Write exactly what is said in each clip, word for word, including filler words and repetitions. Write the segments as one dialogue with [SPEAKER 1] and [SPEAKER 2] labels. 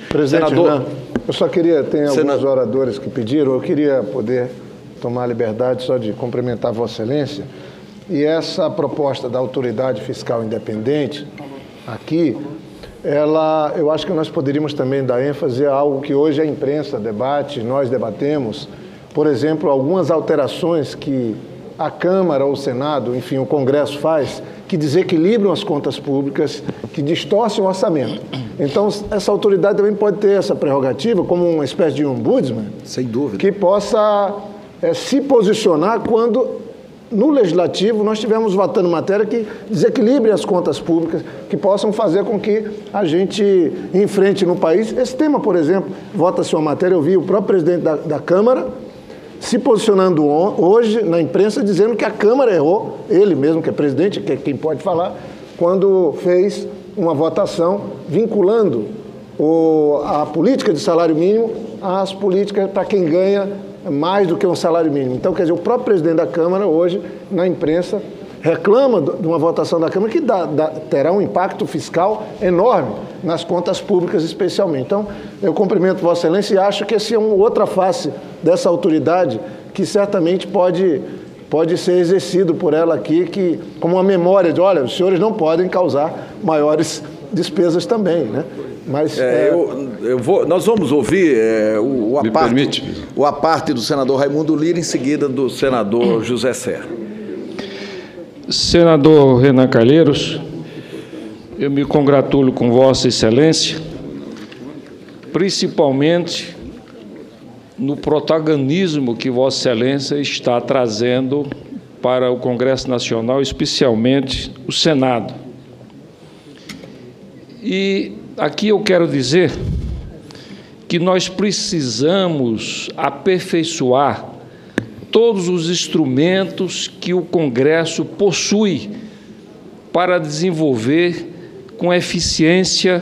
[SPEAKER 1] Presidente
[SPEAKER 2] Senador,
[SPEAKER 1] Renan, eu só queria, tem alguns
[SPEAKER 2] Senador.
[SPEAKER 1] oradores que pediram, eu queria poder tomar a liberdade só de cumprimentar Vossa Excelência. E essa proposta da autoridade fiscal independente, aqui, ela, eu acho que nós poderíamos também dar ênfase a algo que hoje a imprensa debate, nós debatemos, por exemplo, algumas alterações que a Câmara ou o Senado, enfim, o Congresso faz, que desequilibram as contas públicas, que distorcem o orçamento. Então, essa autoridade também pode ter essa prerrogativa, como uma espécie de ombudsman,
[SPEAKER 2] sem dúvida,
[SPEAKER 1] que possa é, se posicionar quando, no Legislativo, nós estivermos votando matéria que desequilibre as contas públicas, que possam fazer com que a gente enfrente no país. Esse tema, por exemplo, vota-se uma matéria, eu vi o próprio presidente da, da Câmara se posicionando hoje na imprensa, dizendo que a Câmara errou, ele mesmo que é presidente, que é quem pode falar, quando fez uma votação vinculando o, a política de salário mínimo às políticas para quem ganha mais do que um salário mínimo. Então, quer dizer, o próprio presidente da Câmara hoje, na imprensa, reclama de uma votação da Câmara que dá, dá, terá um impacto fiscal enorme nas contas públicas especialmente. Então, eu cumprimento Vossa Excelência e acho que essa é uma outra face dessa autoridade que certamente pode, pode ser exercido por ela aqui, que, como uma memória de, olha, os senhores não podem causar maiores despesas também, né? Mas,
[SPEAKER 2] é, é... Eu, eu vou, nós vamos ouvir é, o, o, aparte, o aparte do senador Raimundo Lira, em seguida do senador José Serra.
[SPEAKER 3] Senador Renan Calheiros, eu me congratulo com Vossa Excelência, principalmente no protagonismo que Vossa Excelência está trazendo para o Congresso Nacional, especialmente o Senado. E aqui eu quero dizer que nós precisamos aperfeiçoar todos os instrumentos que o Congresso possui para desenvolver com eficiência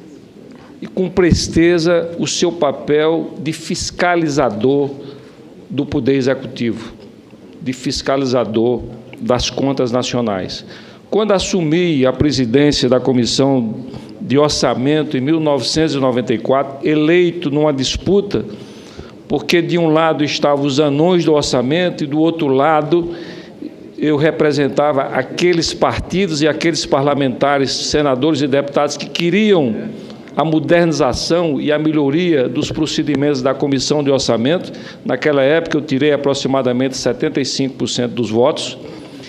[SPEAKER 3] e com presteza o seu papel de fiscalizador do Poder Executivo, de fiscalizador das contas nacionais. Quando assumi a presidência da Comissão de Orçamento em mil novecentos e noventa e quatro, eleito numa disputa, porque de um lado estavam os anões do orçamento e do outro lado eu representava aqueles partidos e aqueles parlamentares, senadores e deputados que queriam a modernização e a melhoria dos procedimentos da Comissão de Orçamento. Naquela época eu tirei aproximadamente setenta e cinco por cento dos votos.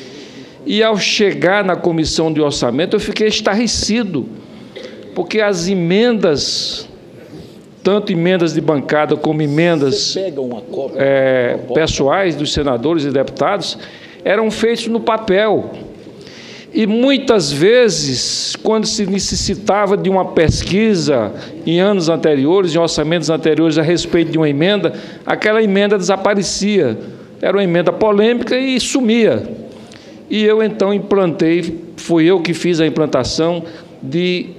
[SPEAKER 3] E ao chegar na Comissão de Orçamento eu fiquei estarrecido, porque as emendas, tanto emendas de bancada como emendas é, pessoais dos senadores e deputados, eram feitos no papel. E muitas vezes, quando se necessitava de uma pesquisa em anos anteriores, em orçamentos anteriores a respeito de uma emenda, aquela emenda desaparecia. Era uma emenda polêmica e sumia. E eu então implantei, fui eu que fiz a implantação de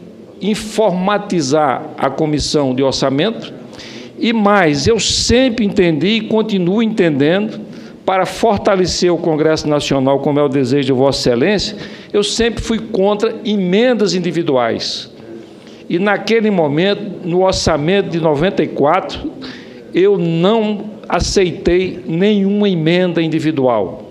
[SPEAKER 3] informatizar a Comissão de Orçamento, e mais, eu sempre entendi e continuo entendendo, para fortalecer o Congresso Nacional, como é o desejo de Vossa Excelência, eu sempre fui contra emendas individuais. E naquele momento, no orçamento de noventa e quatro, eu não aceitei nenhuma emenda individual,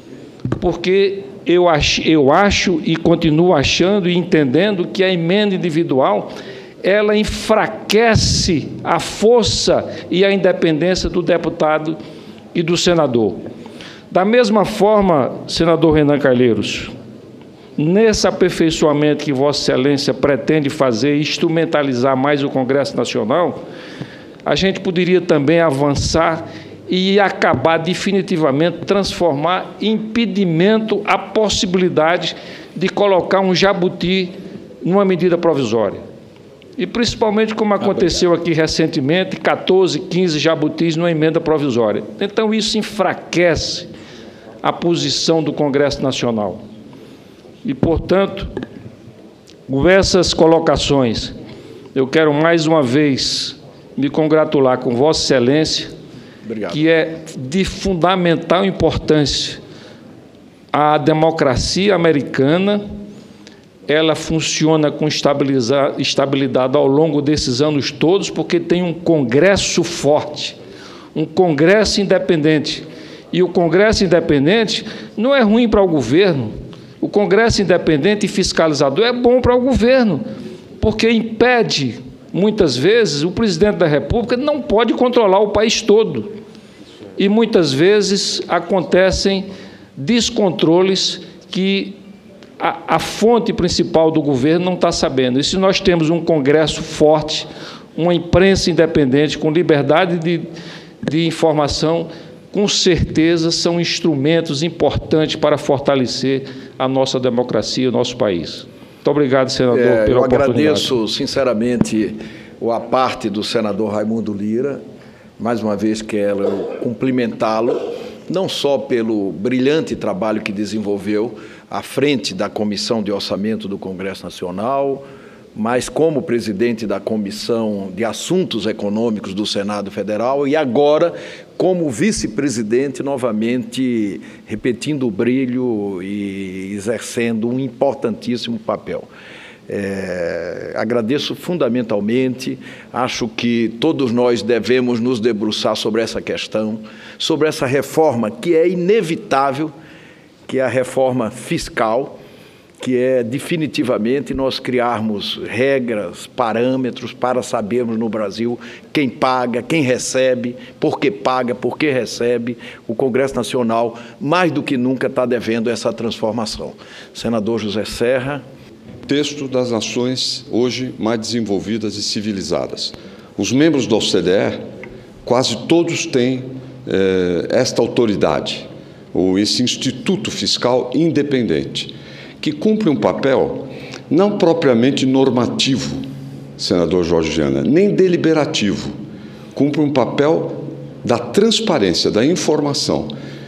[SPEAKER 3] porque eu acho, eu acho e continuo achando e entendendo que a emenda individual ela enfraquece a força e a independência do deputado e do senador. Da mesma forma, senador Renan Calheiros, nesse aperfeiçoamento que Vossa Excelência pretende fazer, instrumentalizar mais o Congresso Nacional, a gente poderia também avançar e acabar definitivamente, transformar em impedimento a possibilidade de colocar um jabuti numa medida provisória. E principalmente como aconteceu aqui recentemente, quatorze, quinze jabutis numa emenda provisória. Então isso enfraquece a posição do Congresso Nacional. E, portanto, com essas colocações, eu quero mais uma vez me congratular com Vossa Excelência, Obrigado. Que é de fundamental importância à democracia americana, ela funciona com estabilidade ao longo desses anos todos, porque tem um Congresso forte, um Congresso independente. E o Congresso independente não é ruim para o governo. O Congresso independente e fiscalizador é bom para o governo, porque impede, muitas vezes, o presidente da República não pode controlar o país todo. E, muitas vezes, acontecem descontroles que a, a fonte principal do governo não está sabendo. E se nós temos um Congresso forte, uma imprensa independente, com liberdade de, de informação, com certeza são instrumentos importantes para fortalecer a nossa democracia, o nosso país. Muito obrigado, senador,
[SPEAKER 2] é,
[SPEAKER 3] pela
[SPEAKER 2] eu
[SPEAKER 3] oportunidade.
[SPEAKER 2] Eu agradeço, sinceramente, a parte do senador Raimundo Lira. Mais uma vez quero cumprimentá-lo, não só pelo brilhante trabalho que desenvolveu à frente da Comissão de Orçamento do Congresso Nacional, mas como presidente da Comissão de Assuntos Econômicos do Senado Federal e agora como vice-presidente, novamente repetindo o brilho e exercendo um importantíssimo papel. É, agradeço fundamentalmente, acho que todos nós devemos nos debruçar sobre essa questão, sobre essa reforma que é inevitável, que é a reforma fiscal, que é definitivamente nós criarmos regras, parâmetros para sabermos no Brasil quem paga, quem recebe, por que paga, por que recebe. O Congresso Nacional, mais do que nunca, está devendo essa transformação. Senador José Serra.
[SPEAKER 4] Texto das nações hoje mais desenvolvidas e civilizadas. Os membros da O C D E, quase todos têm eh, esta autoridade, ou esse instituto fiscal independente, que cumpre um papel não propriamente normativo, senador Jorge Viana, nem deliberativo, cumpre um papel da transparência, da informação.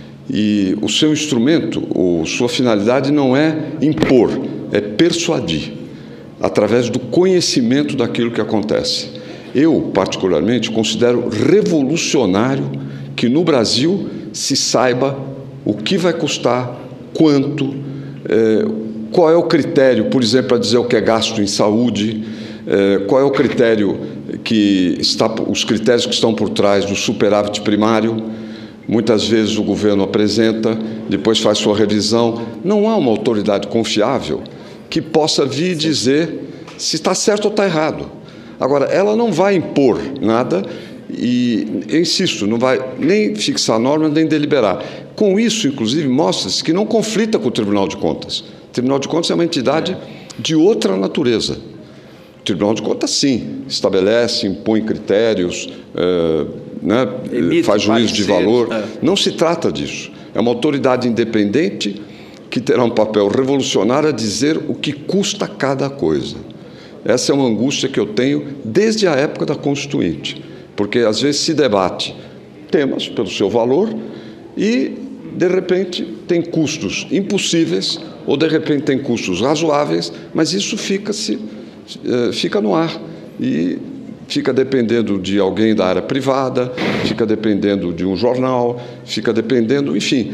[SPEAKER 4] E o seu instrumento, ou sua finalidade não é impor, é persuadir, através do conhecimento daquilo que acontece. Eu, particularmente, considero revolucionário que no Brasil se saiba o que vai custar, quanto, eh, qual é o critério, por exemplo, para dizer o que é gasto em saúde, eh, qual é o critério que está, os critérios que estão por trás do superávit primário. Muitas vezes o governo apresenta, depois faz sua revisão. Não há uma autoridade confiável que possa vir dizer se está certo ou está errado. Agora, ela não vai impor nada e, eu insisto, não vai nem fixar normas, nem deliberar. Com isso, inclusive, mostra-se que não conflita com o Tribunal de Contas. O Tribunal de Contas é uma entidade de outra natureza. O Tribunal de Contas, sim, estabelece, impõe critérios, é, né, faz juízo de valor. É. Não se trata disso. É uma autoridade independente que terá um papel revolucionário a dizer o que custa cada coisa. Essa é uma angústia que eu tenho desde a época da Constituinte, porque às vezes se debate temas pelo seu valor e, de repente, tem custos impossíveis ou, de repente, tem custos razoáveis, mas isso fica-se, fica no ar e fica dependendo de alguém da área privada, fica dependendo de um jornal, fica dependendo, enfim,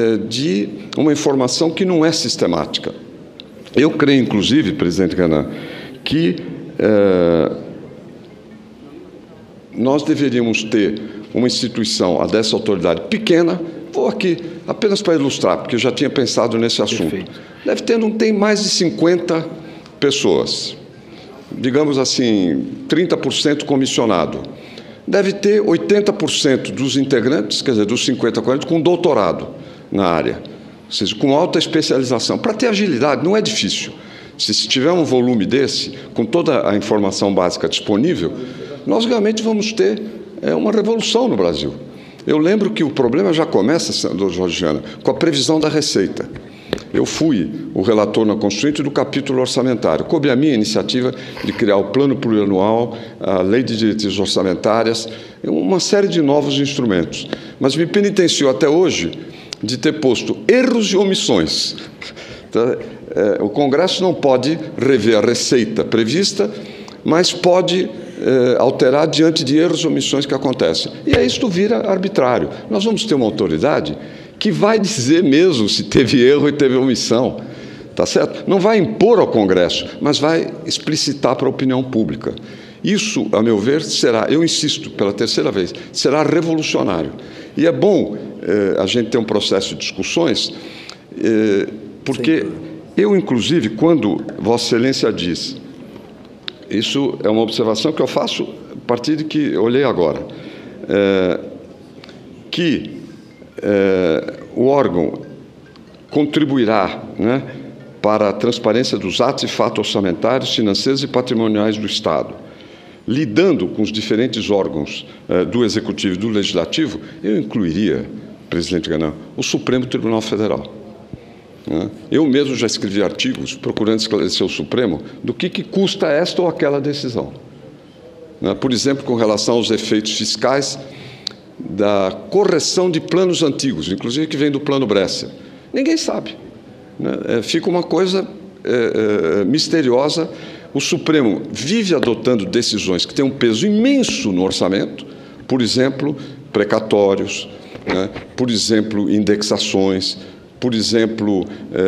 [SPEAKER 4] de uma informação que não é sistemática. Eu creio, inclusive, presidente Renan, que eh, nós deveríamos ter uma instituição, a dessa autoridade pequena, vou aqui apenas para ilustrar, porque eu já tinha pensado nesse assunto. Perfeito. Deve ter, não tem mais de cinquenta pessoas, digamos assim, trinta por cento comissionado. Deve ter oitenta por cento dos integrantes, quer dizer, dos cinquenta, quarenta, com doutorado na área, ou seja, com alta especialização. Para ter agilidade, não é difícil. Se tiver um volume desse, com toda a informação básica disponível, nós realmente vamos ter é, uma revolução no Brasil. Eu lembro que o problema já começa, senador Jorge Viana, com a previsão da Receita. Eu fui o relator na Constituinte do capítulo orçamentário. Coube a minha iniciativa de criar o plano plurianual, a lei de diretrizes orçamentárias, uma série de novos instrumentos. Mas me penitenciou até hoje de ter posto erros e omissões. Então, é, o Congresso não pode rever a receita prevista, mas pode é, alterar diante de erros e omissões que acontecem. E aí isto vira arbitrário. Nós vamos ter uma autoridade que vai dizer mesmo se teve erro e teve omissão. tá certo? Não vai impor ao Congresso, mas vai explicitar para a opinião pública. Isso, a meu ver, será, eu insisto pela terceira vez, será revolucionário. E é bom eh, a gente ter um processo de discussões, eh, porque eu, inclusive, quando Vossa Excelência diz, isso é uma observação que eu faço a partir de que eu olhei agora, eh, que eh, o órgão contribuirá, né, para a transparência dos atos e fatos orçamentários, financeiros e patrimoniais do Estado. Lidando com os diferentes órgãos eh, do Executivo e do Legislativo, eu incluiria, presidente Ganão, o Supremo Tribunal Federal. Né? Eu mesmo já escrevi artigos procurando esclarecer o Supremo do que, que custa esta ou aquela decisão. Né? Por exemplo, com relação aos efeitos fiscais da correção de planos antigos, inclusive que vem do Plano Bresser. Ninguém sabe. Né? É, fica uma coisa é, é, misteriosa. O Supremo vive adotando decisões que têm um peso imenso no orçamento, por exemplo, precatórios, né? Por exemplo, indexações, por exemplo,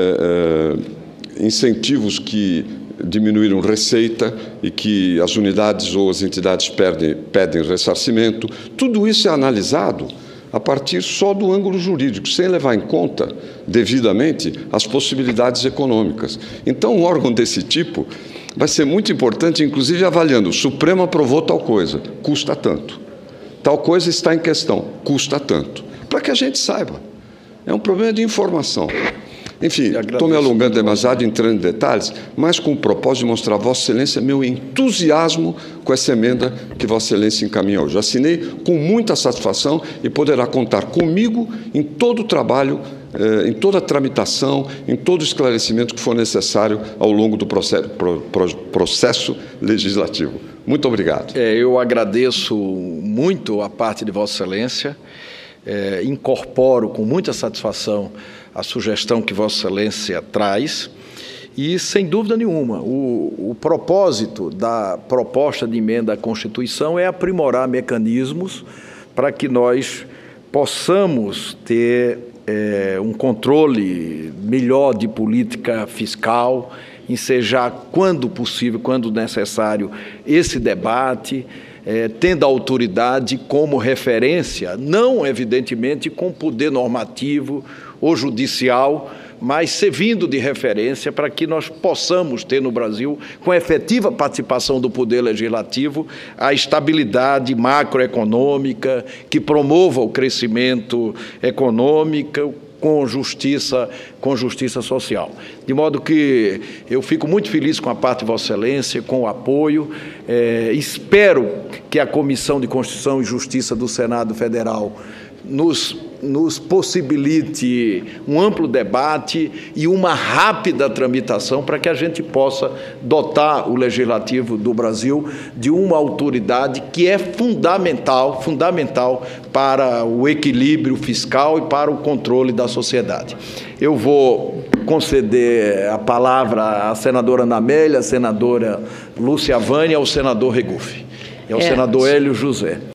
[SPEAKER 4] é, é, incentivos que diminuíram receita e que as unidades ou as entidades perdem, pedem ressarcimento. Tudo isso é analisado a partir só do ângulo jurídico, sem levar em conta devidamente as possibilidades econômicas. Então, um órgão desse tipo vai ser muito importante, inclusive avaliando, o Supremo aprovou tal coisa, custa tanto. Tal coisa está em questão, custa tanto. Para que a gente saiba. É um problema de informação. Enfim, estou me alongando demasiado, entrando em detalhes, mas com o propósito de mostrar a Vossa Excelência meu entusiasmo com essa emenda que Vossa Excelência encaminhou. Já assinei com muita satisfação e poderá contar comigo em todo o trabalho, eh, em toda a tramitação, em todo o esclarecimento que for necessário ao longo do processo, pro, pro, processo legislativo. Muito obrigado.
[SPEAKER 2] É, eu agradeço muito a parte de Vossa Excelência, é, incorporo com muita satisfação a sugestão que Vossa Excelência traz e, sem dúvida nenhuma, o, o propósito da proposta de emenda à Constituição é aprimorar mecanismos para que nós possamos ter é, um controle melhor de política fiscal, ensejar, quando possível, quando necessário, esse debate, É, tendo a autoridade como referência, não, evidentemente, com poder normativo ou judicial, mas servindo de referência para que nós possamos ter no Brasil, com a efetiva participação do Poder Legislativo, a estabilidade macroeconômica, que promova o crescimento econômico, com justiça, com justiça social. De modo que eu fico muito feliz com a parte de Vossa Excelência, com o apoio. É, espero que a Comissão de Constituição e Justiça do Senado Federal nos, nos possibilite um amplo debate e uma rápida tramitação para que a gente possa dotar o Legislativo do Brasil de uma autoridade que é fundamental, fundamental para o equilíbrio fiscal e para o controle da sociedade. Eu vou conceder a palavra à senadora Ana Amélia, à senadora Lúcia Vânia e ao senador Regufe, e ao é. senador Hélio José.